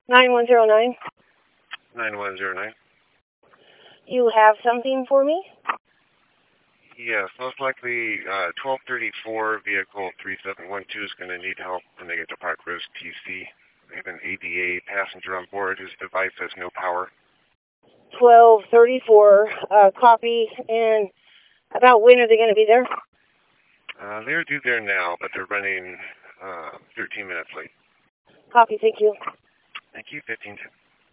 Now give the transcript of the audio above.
9109. 9109. You have something for me? Yes, most likely 1234 vehicle 3712 is going to need help when they get to Park Rose TC. They have an ADA passenger on board whose device has no power. 1234, copy. And about when are they going to be there? They're due there now, but they're running 13 minutes late. Copy, thank you. Thank you, 15.